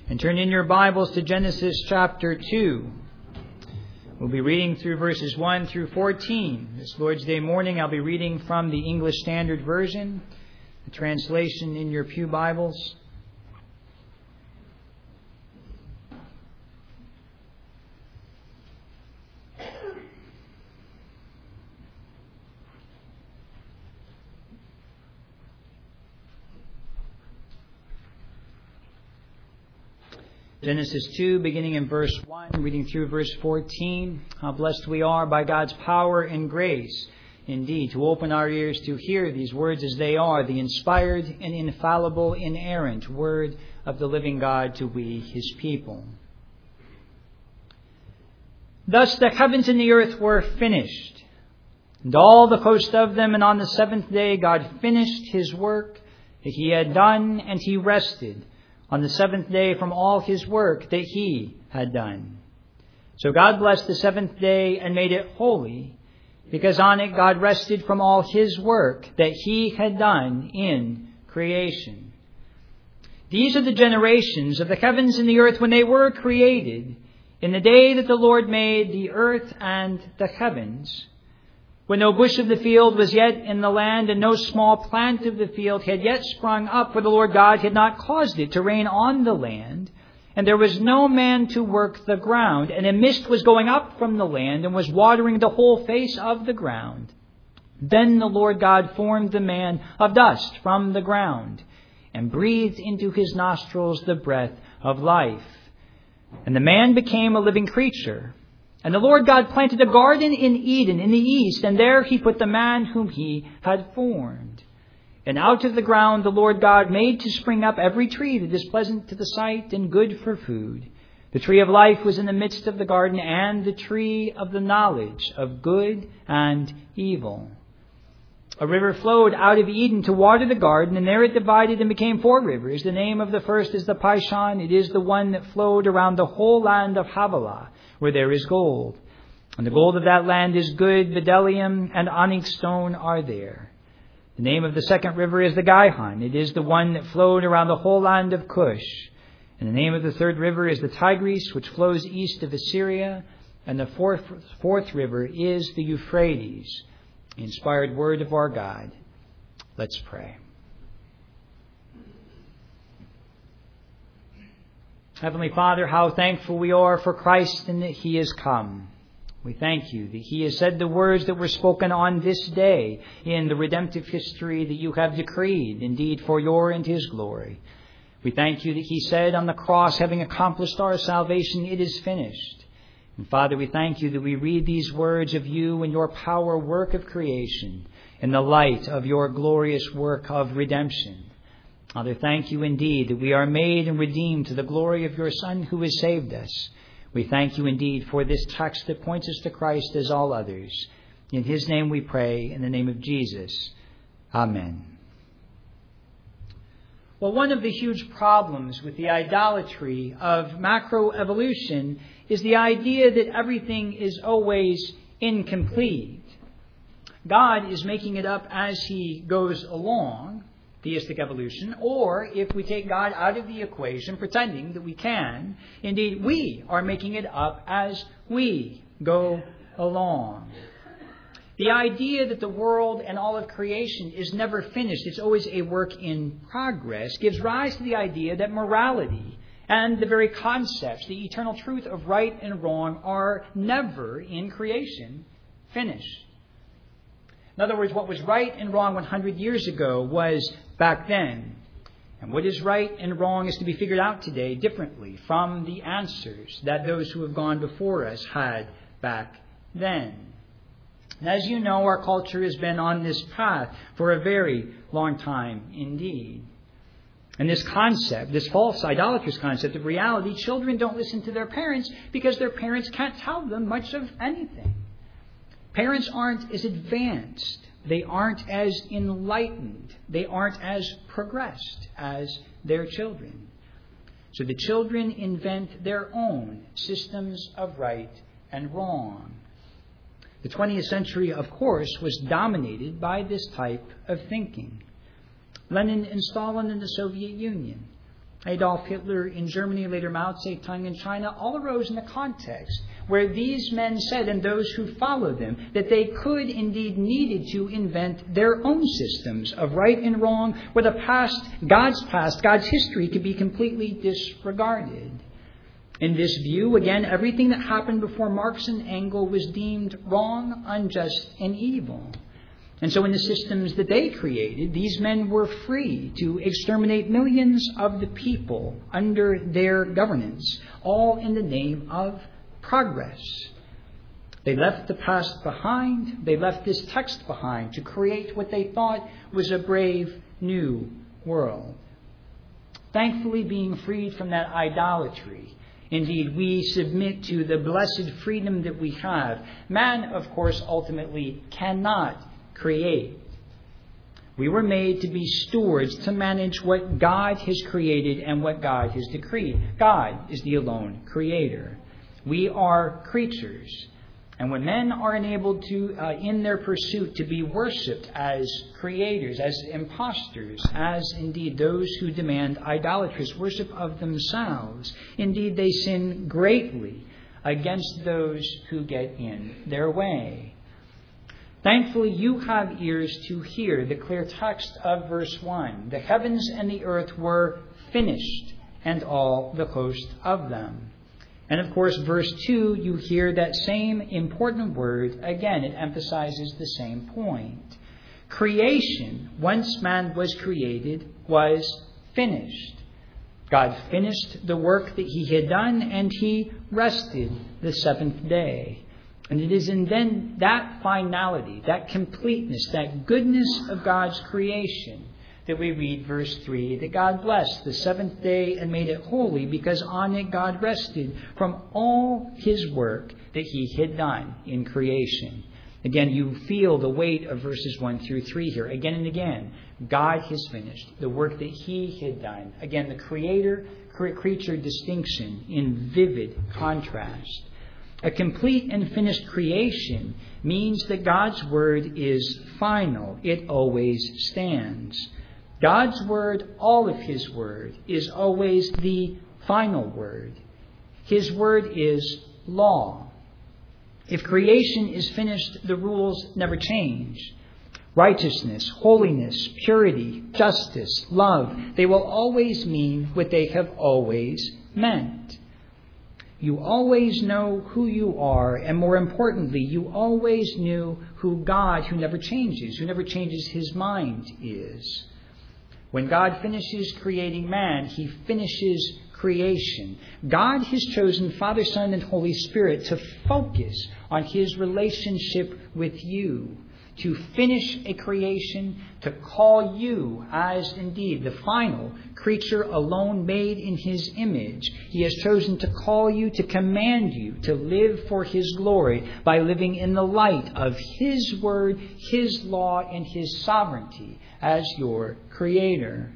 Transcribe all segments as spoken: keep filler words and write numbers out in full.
And turn in your Bibles to Genesis chapter two. We'll be reading through verses one through fourteen. This Lord's Day morning I'll be reading from the English Standard Version, the translation in your pew Bibles. Genesis two, beginning in verse one, reading through verse fourteen. How blessed we are by God's power and grace, indeed, to open our ears to hear these words as they are, the inspired and infallible, inerrant word of the living God to we, His people. Thus the heavens and the earth were finished, and all the host of them, and on the seventh day God finished His work that He had done, and He rested on the seventh day from all His work that He had done. So God blessed the seventh day and made it holy, because on it God rested from all His work that He had done in creation. These are the generations of the heavens and the earth when they were created, in the day that the Lord made the earth and the heavens, when no bush of the field was yet in the land, and no small plant of the field had yet sprung up, for the Lord God had not caused it to rain on the land, and there was no man to work the ground, and a mist was going up from the land, and was watering the whole face of the ground. Then the Lord God formed the man of dust from the ground, and breathed into his nostrils the breath of life. And the man became a living creature. And the Lord God planted a garden in Eden in the east, and there He put the man whom He had formed. And out of the ground the Lord God made to spring up every tree that is pleasant to the sight and good for food. The tree of life was in the midst of the garden, and the tree of the knowledge of good and evil. A river flowed out of Eden to water the garden, and there it divided and became four rivers. The name of the first is the Pishon. It is the one that flowed around the whole land of Havilah, where there is gold. And the gold of that land is good. Bdellium and onyx stone are there. The name of the second river is the Gihon. It is the one that flowed around the whole land of Cush. And the name of the third river is the Tigris, which flows east of Assyria. And the fourth, fourth river is the Euphrates. The inspired word of our God. Let's pray. Heavenly Father, how thankful we are for Christ and that He has come. We thank You that He has said the words that were spoken on this day in the redemptive history that You have decreed, indeed for Your and His glory. We thank You that He said on the cross, having accomplished our salvation, it is finished. And Father, we thank You that we read these words of You and Your power work of creation in the light of Your glorious work of redemption. Father, thank You indeed that we are made and redeemed to the glory of Your Son who has saved us. We thank You indeed for this text that points us to Christ as all others. In His name we pray, in the name of Jesus. Amen. Well, one of the huge problems with the idolatry of macroevolution is the idea that everything is always incomplete. God is making it up as He goes along, theistic evolution, or if we take God out of the equation, pretending that we can, indeed we are making it up as we go along. The idea that the world and all of creation is never finished, it's always a work in progress, gives rise to the idea that morality and the very concepts, the eternal truth of right and wrong, are never in creation finished. In other words, what was right and wrong one hundred years ago was back then. And what is right and wrong is to be figured out today differently from the answers that those who have gone before us had back then. And as you know, our culture has been on this path for a very long time indeed. And this concept, this false idolatrous concept of reality, children don't listen to their parents because their parents can't tell them much of anything. Parents aren't as advanced. They aren't as enlightened. They aren't as progressed as their children. So the children invent their own systems of right and wrong. The twentieth century, of course, was dominated by this type of thinking. Lenin and Stalin in the Soviet Union, Adolf Hitler in Germany, later Mao Zedong in China, all arose in a context where these men said, and those who followed them, that they could, indeed needed to invent their own systems of right and wrong, where the past, God's past, God's history could be completely disregarded. In this view, again, everything that happened before Marx and Engels was deemed wrong, unjust, and evil. And so in the systems that they created, these men were free to exterminate millions of the people under their governance, all in the name of progress. They left the past behind. They left this text behind to create what they thought was a brave new world. Thankfully, being freed from that idolatry, indeed, we submit to the blessed freedom that we have. Man, of course, ultimately cannot create. We were made to be stewards to manage what God has created and what God has decreed. God is the alone creator. We are creatures. And when men are enabled to, uh, in their pursuit, to be worshipped as creators, as impostors, as indeed those who demand idolatrous worship of themselves, indeed they sin greatly against those who get in their way. Thankfully, you have ears to hear the clear text of verse one. The heavens and the earth were finished, and all the host of them. And of course, verse two, you hear that same important word. Again, it emphasizes the same point. Creation, once man was created, was finished. God finished the work that he had done, and he rested the seventh day. And it is in then that finality, that completeness, that goodness of God's creation that we read verse three, that God blessed the seventh day and made it holy because on it God rested from all his work that he had done in creation. Again, you feel the weight of verses one through three here. Again and again, God has finished the work that he had done. Again, the creator-creature distinction in vivid contrast. A complete and finished creation means that God's word is final. It always stands. God's word, all of his word, is always the final word. His word is law. If creation is finished, the rules never change. Righteousness, holiness, purity, justice, love, they will always mean what they have always meant. You always know who you are, and more importantly, you always knew who God, who never changes, who never changes his mind, is. When God finishes creating man, he finishes creation. God has chosen Father, Son, and Holy Spirit to focus on his relationship with you, to finish a creation, to call you as indeed the final creature alone made in his image. He has chosen to call you, to command you to live for his glory by living in the light of his word, his law, and his sovereignty as your creator.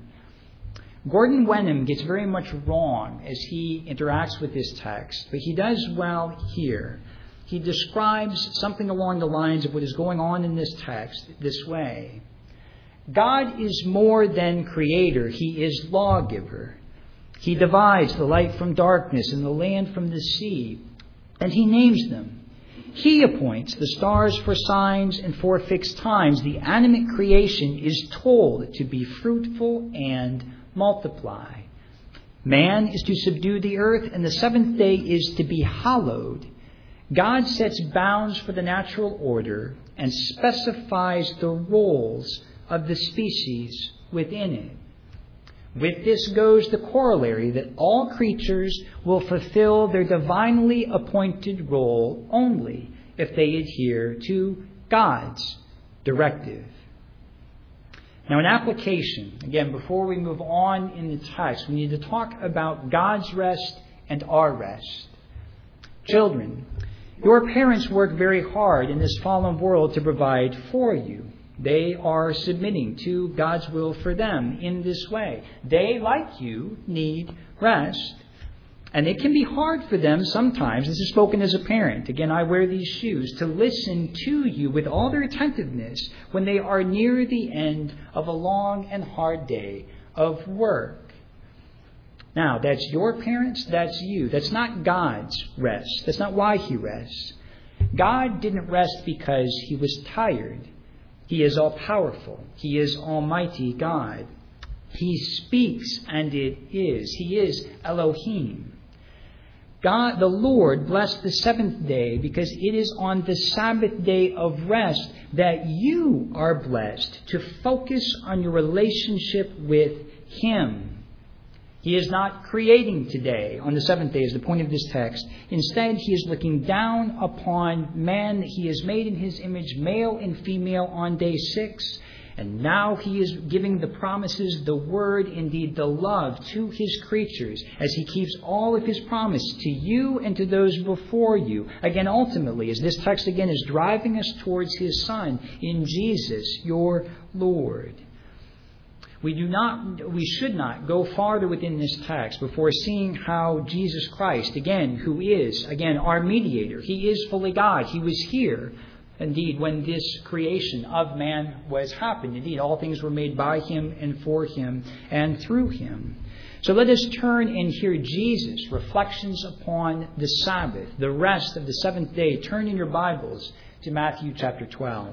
Gordon Wenham gets very much wrong as he interacts with this text, but he does well here. He describes something along the lines of what is going on in this text this way. God is more than creator. He is lawgiver. He divides the light from darkness and the land from the sea, and he names them. He appoints the stars for signs and for fixed times. The animate creation is told to be fruitful and multiply. Man is to subdue the earth, and the seventh day is to be hallowed. God sets bounds for the natural order and specifies the roles of the species within it. With this goes the corollary that all creatures will fulfill their divinely appointed role only if they adhere to God's directive. Now, in application, again, before we move on in the text, we need to talk about God's rest and our rest. Children, your parents work very hard in this fallen world to provide for you. They are submitting to God's will for them in this way. They, like you, need rest. And it can be hard for them sometimes, this is spoken as a parent, again, I wear these shoes, to listen to you with all their attentiveness when they are near the end of a long and hard day of work. Now, that's your parents, that's you. That's not God's rest. That's not why he rests. God didn't rest because he was tired. He is all-powerful. He is Almighty God. He speaks, and it is. He is Elohim. God, the Lord, blessed the seventh day because it is on the Sabbath day of rest that you are blessed to focus on your relationship with him. He is not creating today on the seventh day is the point of this text. Instead, he is looking down upon man that he has made in his image, male and female, on day six. And now he is giving the promises, the word, indeed the love to his creatures as he keeps all of his promise to you and to those before you. Again, ultimately, as this text again is driving us towards his Son in Jesus, your Lord. We do not, we should not go farther within this text before seeing how Jesus Christ, again, who is, again, our mediator, he is fully God. He was here, indeed, when this creation of man was happened. Indeed, all things were made by him and for him and through him. So let us turn and hear Jesus' reflections upon the Sabbath, the rest of the seventh day. Turn in your Bibles to Matthew chapter twelve.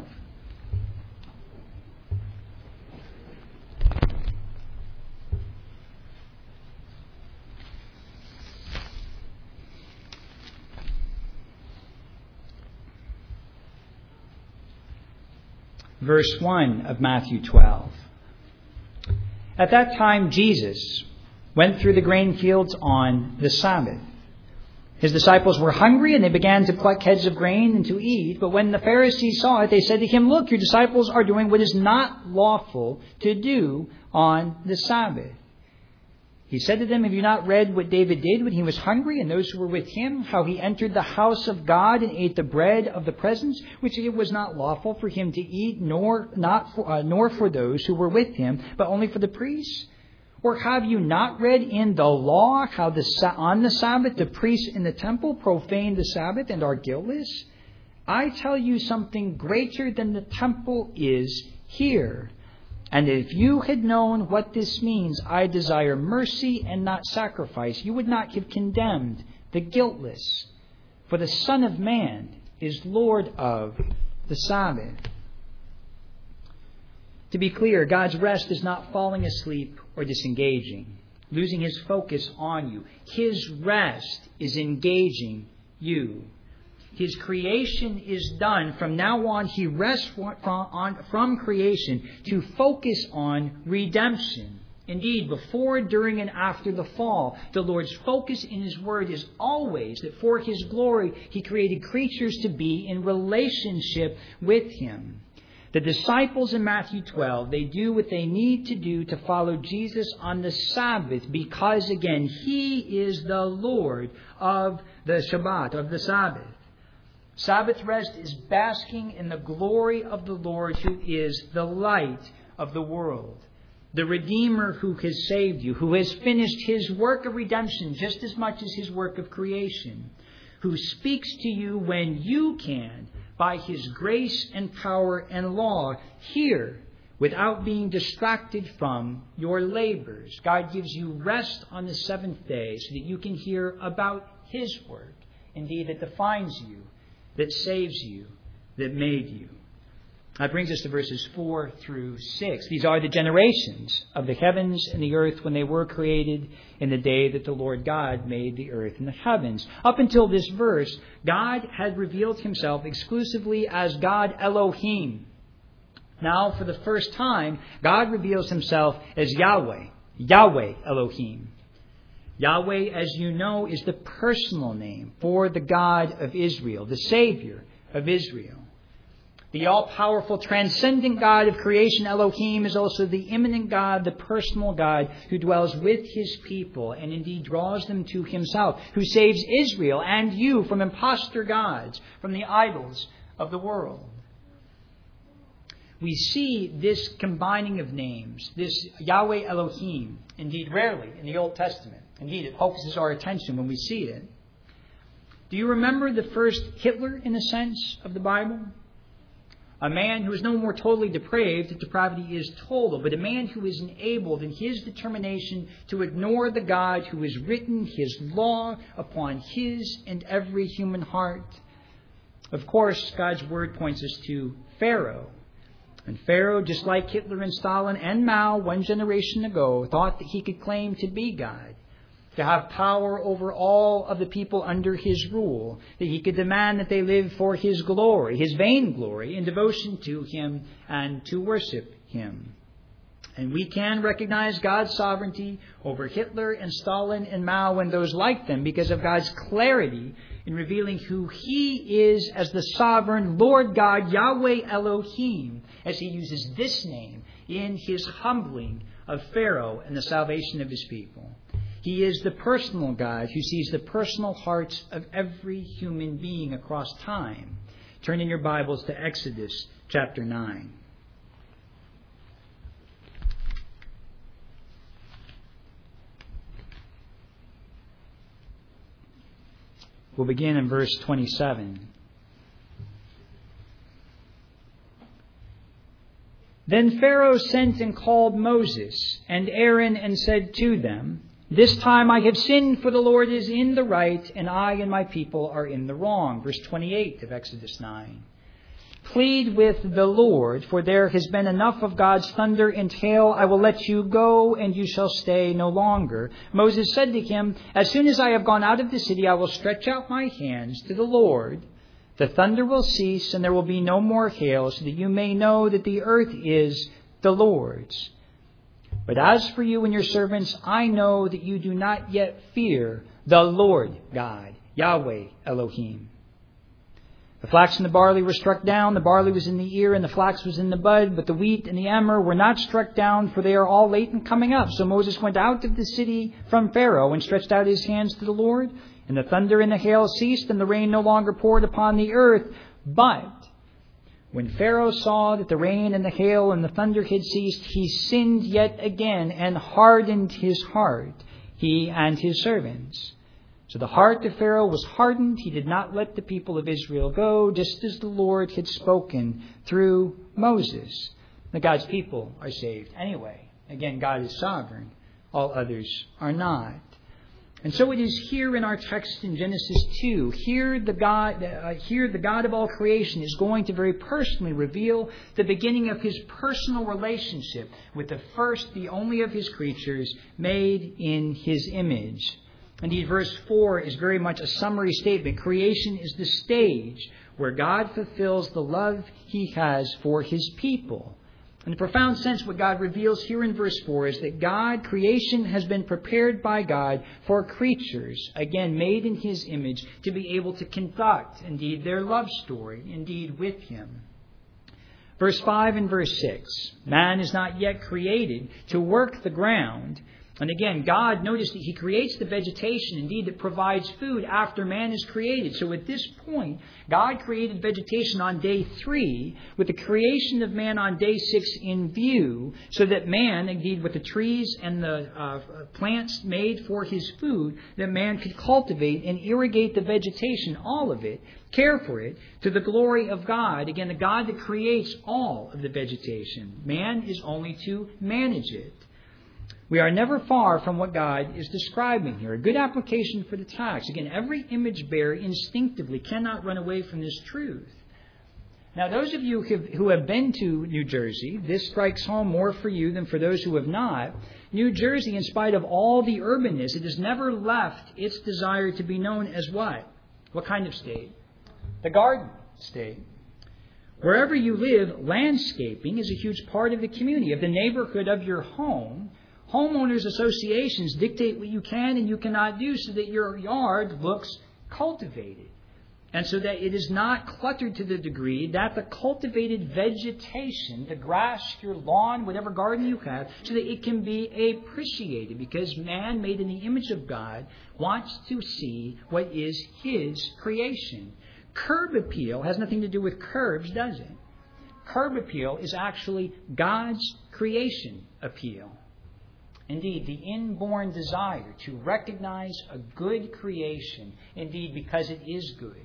Verse one of Matthew twelve. At that time, Jesus went through the grain fields on the Sabbath. His disciples were hungry, and they began to pluck heads of grain and to eat. But when the Pharisees saw it, they said to him, "Look, your disciples are doing what is not lawful to do on the Sabbath." He said to them, "Have you not read what David did when he was hungry, and those who were with him, how he entered the house of God and ate the bread of the presence, which it was not lawful for him to eat, nor not for, uh, nor for those who were with him, but only for the priests? Or have you not read in the law how the, on the Sabbath the priests in the temple profane the Sabbath and are guiltless? I tell you, something greater than the temple is here. And if you had known what this means, I desire mercy and not sacrifice, you would not have condemned the guiltless. For the Son of Man is Lord of the Sabbath." To be clear, God's rest is not falling asleep or disengaging, losing his focus on you. His rest is engaging you. His creation is done. From now on, he rests from, on, from creation to focus on redemption. Indeed, before, during, and after the fall, the Lord's focus in his word is always that for his glory, he created creatures to be in relationship with him. The disciples in Matthew twelve, they do what they need to do to follow Jesus on the Sabbath because, again, he is the Lord of the Shabbat, of the Sabbath. Sabbath rest is basking in the glory of the Lord, who is the light of the world, the Redeemer who has saved you, who has finished his work of redemption just as much as his work of creation, who speaks to you when you can by his grace and power and law here without being distracted from your labors. God gives you rest on the seventh day so that you can hear about his work, indeed, that defines you, that saves you, that made you. That brings us to verses four through six. These are the generations of the heavens and the earth when they were created in the day that the Lord God made the earth and the heavens. Up until this verse, God had revealed himself exclusively as God Elohim. Now, for the first time, God reveals himself as Yahweh, Yahweh Elohim. Yahweh, as you know, is the personal name for the God of Israel, the Savior of Israel. The all-powerful, transcendent God of creation, Elohim, is also the immanent God, the personal God who dwells with his people and indeed draws them to himself, who saves Israel and you from impostor gods, from the idols of the world. We see this combining of names, this Yahweh Elohim, indeed rarely in the Old Testament. Indeed, it focuses our attention when we see it. Do you remember the first Hitler, in a sense, of the Bible? A man who is no more totally depraved, if depravity is total, but a man who is enabled in his determination to ignore the God who has written his law upon his and every human heart. Of course, God's word points us to Pharaoh. And Pharaoh, just like Hitler and Stalin and Mao one generation ago, thought that he could claim to be God, to have power over all of the people under his rule, that he could demand that they live for his glory, his vainglory, in devotion to him and to worship him. And we can recognize God's sovereignty over Hitler and Stalin and Mao and those like them because of God's clarity in revealing who he is as the sovereign Lord God, Yahweh Elohim, as he uses this name in his humbling of Pharaoh and the salvation of his people. He is the personal God who sees the personal hearts of every human being across time. Turn in your Bibles to Exodus chapter nine. We'll begin in verse twenty-seven. Then Pharaoh sent and called Moses and Aaron and said to them, "This time I have sinned, for the Lord is in the right, and I and my people are in the wrong." Verse twenty-eight of Exodus nine. "Plead with the Lord, for there has been enough of God's thunder and hail. I will let you go, and you shall stay no longer." Moses said to him, "As soon as I have gone out of the city, I will stretch out my hands to the Lord. The thunder will cease, and there will be no more hail, so that you may know that the earth is the Lord's. But as for you and your servants, I know that you do not yet fear the Lord God, Yahweh Elohim." The flax and the barley were struck down. The barley was in the ear, and the flax was in the bud. But the wheat and the emmer were not struck down, for they are all late in coming up. So Moses went out of the city from Pharaoh and stretched out his hands to the Lord. And the thunder and the hail ceased, and the rain no longer poured upon the earth. But when Pharaoh saw that the rain and the hail and the thunder had ceased, he sinned yet again and hardened his heart, he and his servants. So the heart of Pharaoh was hardened. He did not let the people of Israel go, just as the Lord had spoken through Moses. Now, God's people are saved anyway. Again, God is sovereign. All others are not. And so it is here in our text in Genesis two. Here the God, uh, here the God of all creation is going to very personally reveal the beginning of his personal relationship with the first, the only of his creatures, made in his image. Indeed, verse four is very much a summary statement. Creation is the stage where God fulfills the love he has for his people. In a profound sense, what God reveals here in verse four is that God, creation has been prepared by God for creatures, again, made in his image, to be able to conduct, indeed, their love story, indeed, with him. Verse five and verse six, man is not yet created to work the ground. And again, God, notice that he creates the vegetation, indeed, that provides food after man is created. So at this point, God created vegetation on day three, with the creation of man on day six in view, so that man, indeed, with the trees and the uh, plants made for his food, that man could cultivate and irrigate the vegetation, all of it, care for it, to the glory of God. Again, the God that creates all of the vegetation. Man is only to manage it. We are never far from what God is describing here. A good application for the text. Again, every image bearer instinctively cannot run away from this truth. Now, those of you who have been to New Jersey, this strikes home more for you than for those who have not. New Jersey, in spite of all the urbanness, it has never left its desire to be known as what? What kind of state? The Garden State. Wherever you live, landscaping is a huge part of the community, of the neighborhood of your home. Homeowners associations dictate what you can and you cannot do so that your yard looks cultivated. And so that it is not cluttered to the degree that the cultivated vegetation, the grass, your lawn, whatever garden you have, so that it can be appreciated. Because man, made in the image of God, wants to see what is his creation. Curb appeal has nothing to do with curbs, does it? Curb appeal is actually God's creation appeal. Indeed, the inborn desire to recognize a good creation, indeed, because it is good,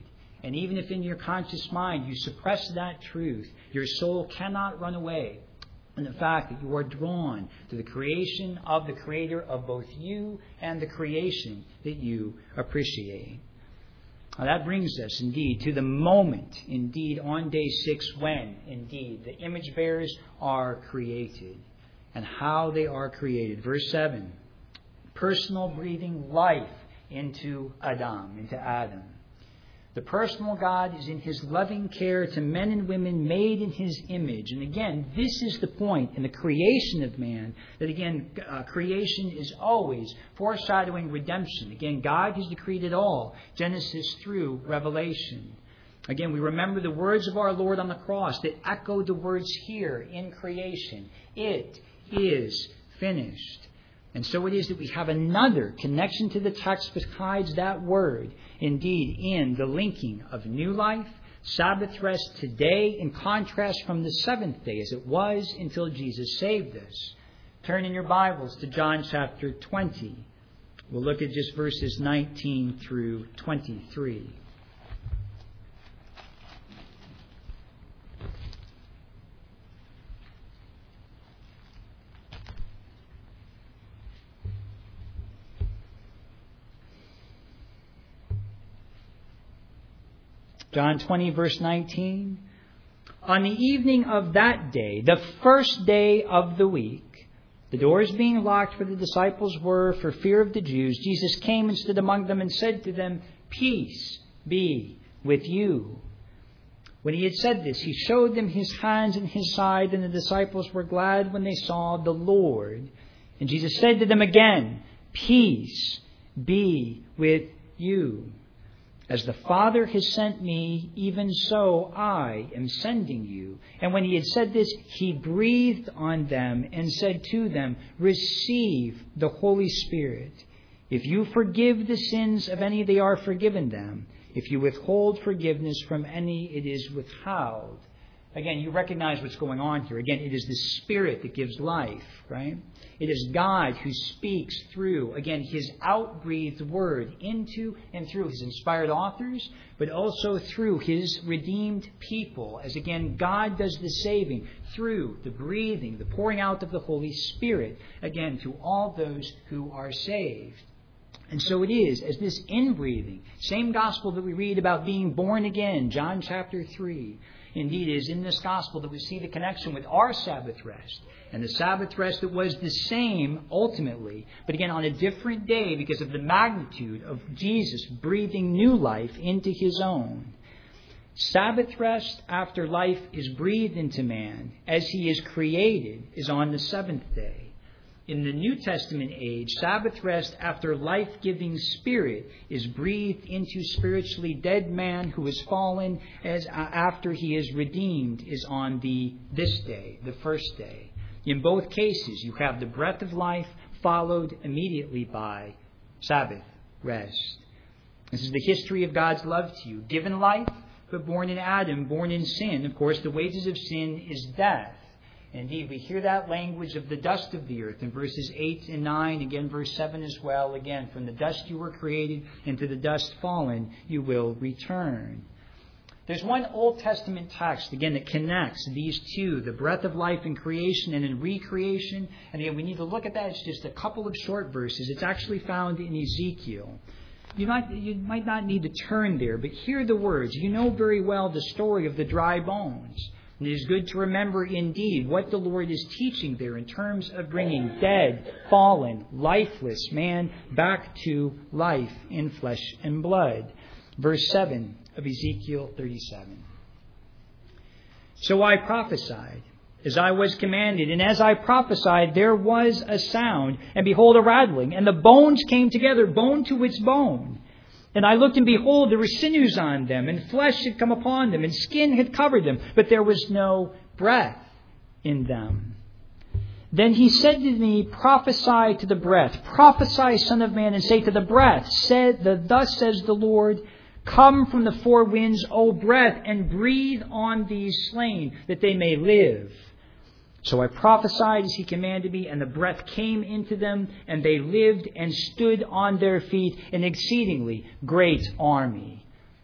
And even if in your conscious mind you suppress that truth, your soul cannot run away from the fact that you are drawn to the creation of the Creator of both you and the creation that you appreciate. Now that brings us, indeed, to the moment, indeed, on day six, when, indeed, the image bearers are created. And how they are created. Verse seven. Personal breathing life into Adam, into Adam. The personal God is in His loving care to men and women made in His image. And again, this is the point in the creation of man, that again, uh, creation is always foreshadowing redemption. Again, God has decreed it all, Genesis through Revelation. Again, we remember the words of our Lord on the cross that echo the words here in creation. It is finished. And so it is that we have another connection to the text besides that word, indeed, in the linking of new life, Sabbath rest today, in contrast from the seventh day as it was until Jesus saved us. Turn in your Bibles to John chapter twenty. We'll look at just verses nineteen through twenty-three. John twenty, verse nineteen. On the evening of that day, the first day of the week, the doors being locked where the disciples were for fear of the Jews, Jesus came and stood among them and said to them, "Peace be with you." When he had said this, he showed them his hands and his side, and the disciples were glad when they saw the Lord. And Jesus said to them again, "Peace be with you. As the Father has sent me, even so I am sending you." And when he had said this, he breathed on them and said to them, "Receive the Holy Spirit. If you forgive the sins of any, they are forgiven them. If you withhold forgiveness from any, it is withheld." Again, you recognize what's going on here. Again, it is the Spirit that gives life, right? It is God who speaks through, again, His outbreathed word into and through His inspired authors, but also through His redeemed people, as again, God does the saving through the breathing, the pouring out of the Holy Spirit, again, to all those who are saved. And so it is, as this inbreathing, same gospel that we read about being born again, John chapter three, indeed, it is in this gospel that we see the connection with our Sabbath rest. And the Sabbath rest that was the same ultimately, but again on a different day because of the magnitude of Jesus breathing new life into His own. Sabbath rest after life is breathed into man, as he is created, is on the seventh day. In the New Testament age, Sabbath rest after life-giving Spirit is breathed into spiritually dead man who has fallen, as after he is redeemed, is on the this day, the first day. In both cases, you have the breath of life followed immediately by Sabbath rest. This is the history of God's love to you. Given life, but born in Adam, born in sin. Of course, the wages of sin is death. Indeed, we hear that language of the dust of the earth in verses eight and nine, again verse seven as well. Again, from the dust you were created, and to the dust fallen you will return. There's one Old Testament text, again, that connects these two, the breath of life in creation and in recreation. And again, we need to look at that. It's just a couple of short verses. It's actually found in Ezekiel. You might, you might not need to turn there, but hear the words. You know very well the story of the dry bones. And it is good to remember indeed what the Lord is teaching there in terms of bringing dead, fallen, lifeless man back to life in flesh and blood. Verse seven of Ezekiel thirty-seven. "So I prophesied, as I was commanded, and as I prophesied, there was a sound, and behold, a rattling, and the bones came together, bone to its bone. And I looked, and behold, there were sinews on them, and flesh had come upon them, and skin had covered them, but there was no breath in them. Then he said to me, prophesy to the breath, prophesy, son of man, and say to the breath, said the, thus says the Lord, come from the four winds, O breath, and breathe on these slain, that they may live. So I prophesied as he commanded me, and the breath came into them, and they lived and stood on their feet, an exceedingly great army.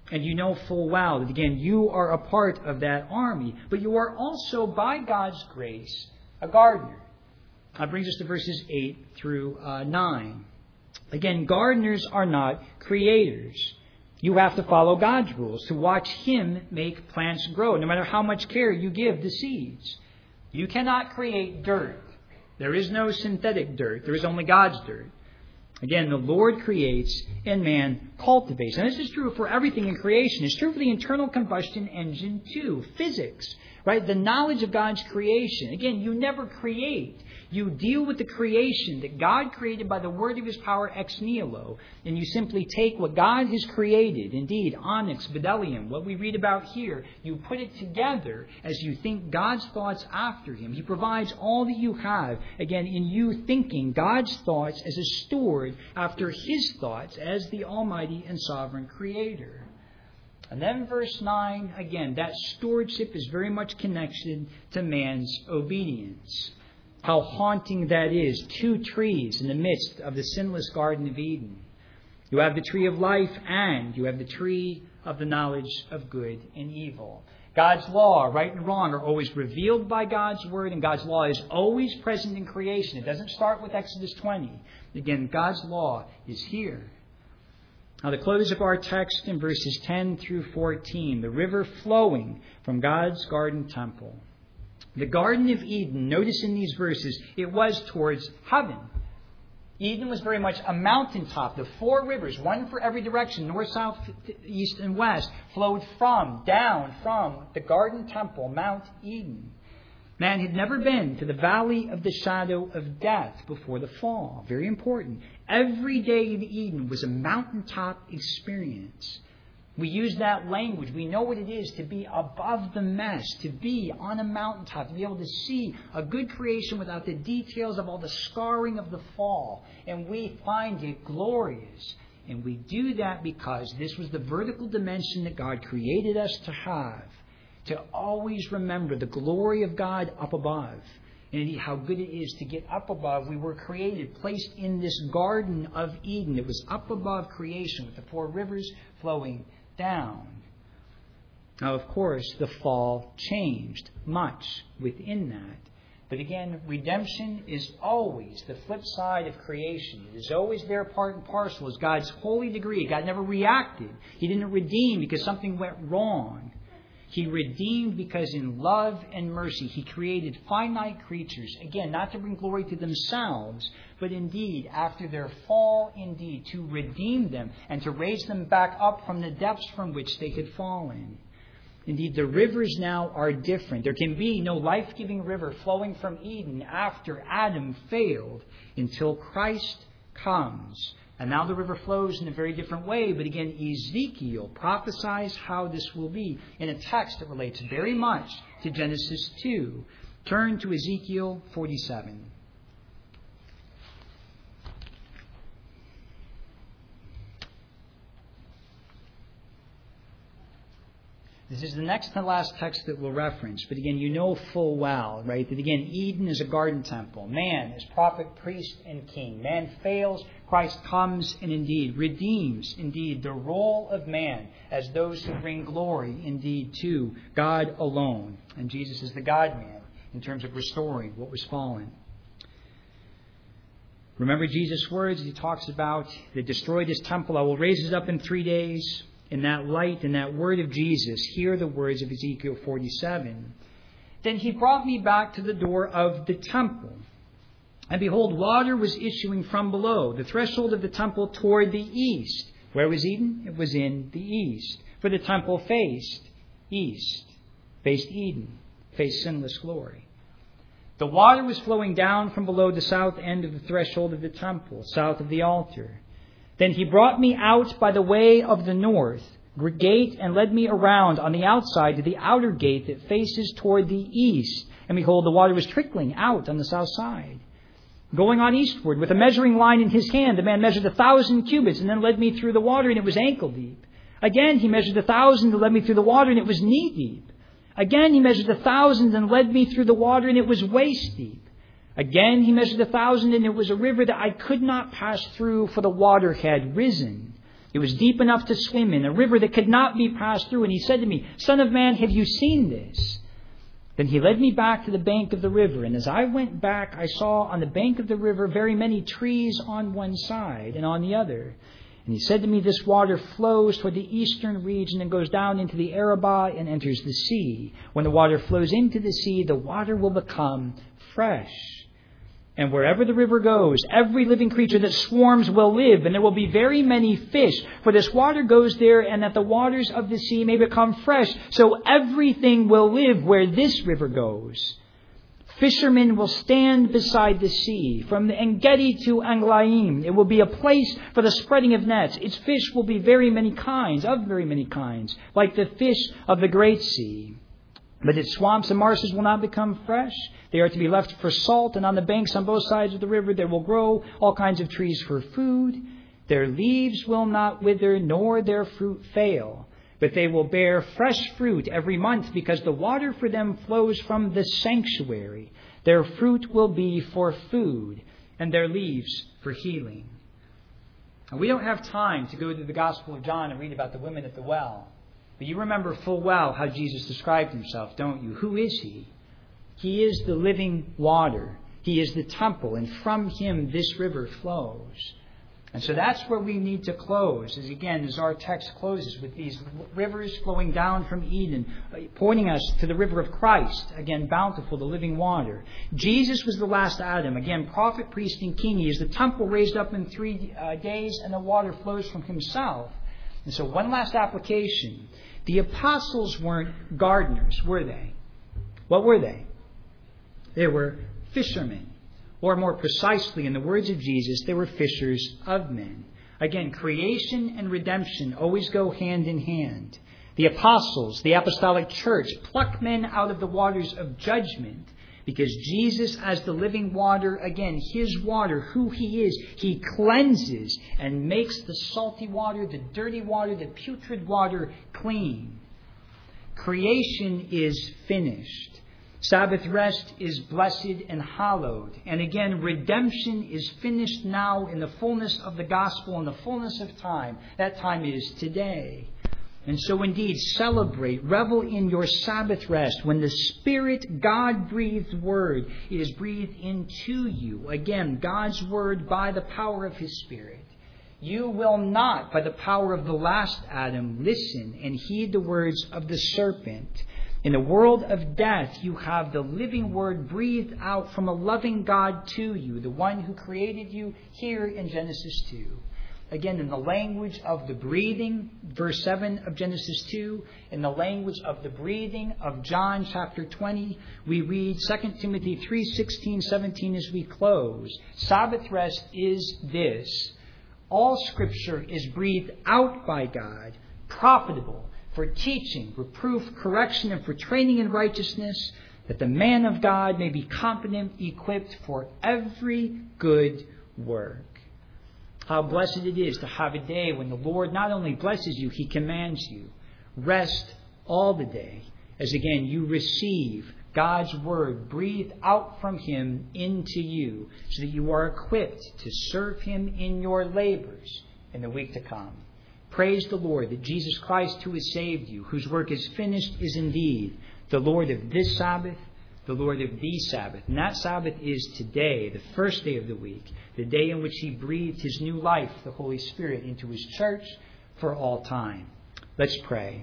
And you know full well that, again, you are a part of that army. But you are also, by God's grace, a gardener. That brings us to verses eight through uh, nine. Again, gardeners are not creators. You have to follow God's rules, to watch Him make plants grow, no matter how much care you give the seeds. You cannot create dirt. There is no synthetic dirt. There is only God's dirt. Again, the Lord creates and man cultivates. And this is true for everything in creation. It's true for the internal combustion engine too. Physics, right? The knowledge of God's creation. Again, you never create. You deal with the creation that God created by the word of His power ex nihilo. And you simply take what God has created, indeed, onyx, bdellium, what we read about here, you put it together as you think God's thoughts after Him. He provides all that you have, again, in you thinking God's thoughts as a steward after His thoughts as the Almighty and Sovereign Creator. And then verse nine, again, that stewardship is very much connected to man's obedience. How haunting that is. Two trees in the midst of the sinless Garden of Eden. You have the tree of life and you have the tree of the knowledge of good and evil. God's law, right and wrong, are always revealed by God's word, and God's law is always present in creation. It doesn't start with Exodus twenty. Again, God's law is here. Now, the close of our text in verses ten through fourteen, the river flowing from God's garden temple. The Garden of Eden, notice in these verses, it was towards heaven. Eden was very much a mountaintop. The four rivers, one for every direction, north, south, east, and west, flowed from, down from the garden temple, Mount Eden. Man had never been to the valley of the shadow of death before the fall. Very important. Every day in Eden was a mountaintop experience. We use that language. We know what it is to be above the mess, to be on a mountaintop, to be able to see a good creation without the details of all the scarring of the fall. And we find it glorious. And we do that because this was the vertical dimension that God created us to have, to always remember the glory of God up above. And indeed, how good it is to get up above. We were created, placed in this Garden of Eden. It was up above creation with the four rivers flowing down. Now, of course, the fall changed much within that. But again, redemption is always the flip side of creation. It is always there part and parcel as God's holy degree. God never reacted. He didn't redeem because something went wrong. He redeemed because in love and mercy He created finite creatures, again, not to bring glory to themselves, but indeed, after their fall, indeed, to redeem them and to raise them back up from the depths from which they had fallen. Indeed, the rivers now are different. There can be no life-giving river flowing from Eden after Adam failed until Christ comes. And now the river flows in a very different way. But again, Ezekiel prophesies how this will be in a text that relates very much to Genesis two. Turn to Ezekiel forty-seven. This is the next to last text that we'll reference. But again, you know full well, right, that again, Eden is a garden temple. Man is prophet, priest, and king. Man fails. Christ comes and indeed redeems, indeed, the role of man as those who bring glory, indeed, to God alone. And Jesus is the God-man in terms of restoring what was fallen. Remember Jesus' words. He talks about, they destroyed His temple. I will raise it up in three days. In that light, in that word of Jesus, hear the words of Ezekiel forty-seven. Then He brought me back to the door of the temple. And behold, water was issuing from below, the threshold of the temple toward the east. Where was Eden? It was in the east. For the temple faced east, faced Eden, faced sinless glory. The water was flowing down from below the south end of the threshold of the temple, south of the altar. Then He brought me out by the way of the north gate and led me around on the outside to the outer gate that faces toward the east. And behold, the water was trickling out on the south side. Going on eastward with a measuring line in his hand, the man measured a thousand cubits and then led me through the water, and it was ankle deep. Again, he measured a thousand and led me through the water, and it was knee deep. Again, he measured a thousand and led me through the water, and it was waist deep. Again, he measured a thousand, and it was a river that I could not pass through, for the water had risen. It was deep enough to swim in, a river that could not be passed through. And he said to me, Son of man, have you seen this? Then he led me back to the bank of the river. And as I went back, I saw on the bank of the river very many trees on one side and on the other. And he said to me, this water flows toward the eastern region and goes down into the Arabah and enters the sea. When the water flows into the sea, the water will become fresh. And wherever the river goes, every living creature that swarms will live, and there will be very many fish. For this water goes there, and that the waters of the sea may become fresh. So everything will live where this river goes. Fishermen will stand beside the sea, from the En-gedi to Anglaim. It will be a place for the spreading of nets. Its fish will be very many kinds, of very many kinds, like the fish of the great sea. But its swamps and marshes will not become fresh. They are to be left for salt, and on the banks on both sides of the river there will grow all kinds of trees for food. Their leaves will not wither, nor their fruit fail. But they will bear fresh fruit every month, because the water for them flows from the sanctuary. Their fruit will be for food, and their leaves for healing. Now, we don't have time to go to the Gospel of John and read about the women at the well. But you remember full well how Jesus described himself, don't you? Who is he? He is the living water. He is the temple, and from him this river flows. And so that's where we need to close, as again, as our text closes with these rivers flowing down from Eden, pointing us to the river of Christ, again, bountiful, the living water. Jesus was the last Adam, again, prophet, priest, and king. He is the temple raised up in three uh, days, and the water flows from himself. And so one last application. The apostles weren't gardeners, were they? What were they? They were fishermen. Or more precisely, in the words of Jesus, they were fishers of men. Again, creation and redemption always go hand in hand. The apostles, the apostolic church, pluck men out of the waters of judgment, because Jesus, as the living water, again, his water, who he is, he cleanses and makes the salty water, the dirty water, the putrid water clean. Creation is finished. Sabbath rest is blessed and hallowed. And again, redemption is finished now in the fullness of the gospel, in the fullness of time. That time is today. And so indeed, celebrate, revel in your Sabbath rest when the Spirit, God-breathed Word, is breathed into you. Again, God's Word by the power of His Spirit. You will not, by the power of the last Adam, listen and heed the words of the serpent. In the world of death, you have the living Word breathed out from a loving God to you, the one who created you here in Genesis two. Again, in the language of the breathing, verse seven of Genesis two, in the language of the breathing of John chapter twenty, we read Second Timothy three sixteen, seventeen as we close. Sabbath rest is this: all Scripture is breathed out by God, profitable for teaching, reproof, correction, and for training in righteousness, that the man of God may be competent, equipped for every good work. How blessed it is to have a day when the Lord not only blesses you, He commands you. Rest all the day, as again you receive God's Word breathed out from Him into you, so that you are equipped to serve Him in your labors in the week to come. Praise the Lord that Jesus Christ, who has saved you, whose work is finished, is indeed the Lord of this Sabbath, the Lord of the Sabbath. And that Sabbath is today, the first day of the week, the day in which He breathed His new life, the Holy Spirit, into His church for all time. Let's pray.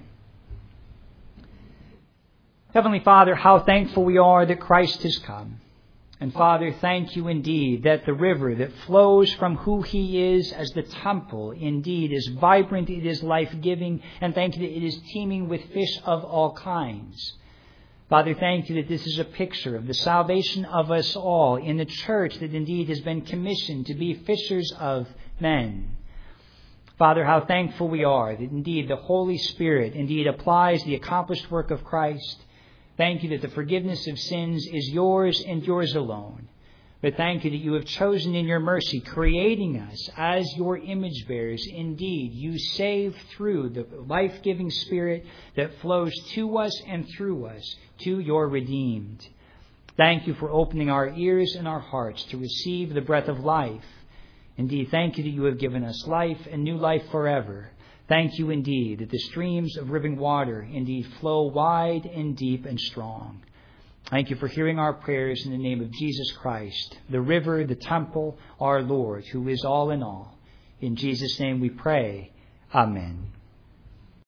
Heavenly Father, how thankful we are that Christ has come. And Father, thank you indeed that the river that flows from who He is as the temple indeed is vibrant, it is life-giving, and thank you that it is teeming with fish of all kinds. Father, thank you that this is a picture of the salvation of us all in the church that indeed has been commissioned to be fishers of men. Father, how thankful we are that indeed the Holy Spirit indeed applies the accomplished work of Christ. Thank you that the forgiveness of sins is yours and yours alone. But thank you that you have chosen in your mercy, creating us as your image bearers. Indeed, you save through the life-giving Spirit that flows to us and through us to your redeemed. Thank you for opening our ears and our hearts to receive the breath of life. Indeed, thank you that you have given us life and new life forever. Thank you indeed that the streams of living water indeed flow wide and deep and strong. Thank you for hearing our prayers in the name of Jesus Christ, the river, the temple, our Lord, who is all in all. In Jesus' name we pray. Amen.